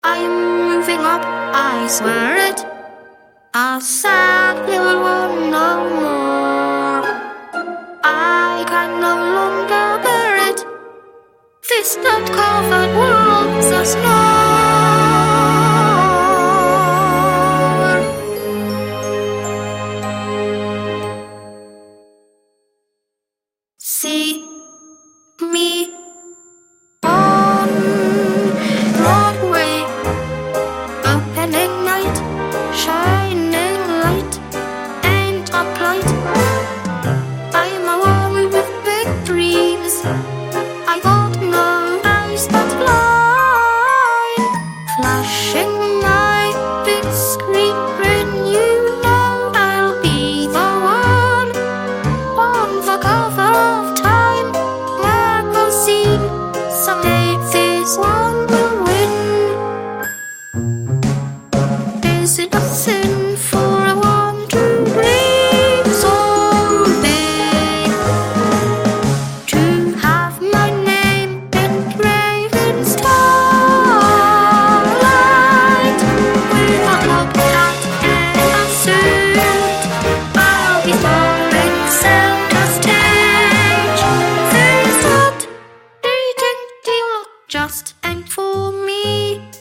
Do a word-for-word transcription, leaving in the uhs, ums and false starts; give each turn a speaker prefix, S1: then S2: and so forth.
S1: I'm moving up, I swear it. A sad little one no more. I can no longer bear it. This dirt-covered world's a snore. See me on Broadway, opening night, shining light, ain't a plight. I'm a woman with big dreams. I got no eyes that blind, flashing my big screen. You know I'll be the one on the cover of Time magazine. Someday this one will win. Is it a sin for a one to dream so big, to have my name engraved in starlight? With a top hat and a suit, I'll be falling center stage. There's that dating deal just ain't for me.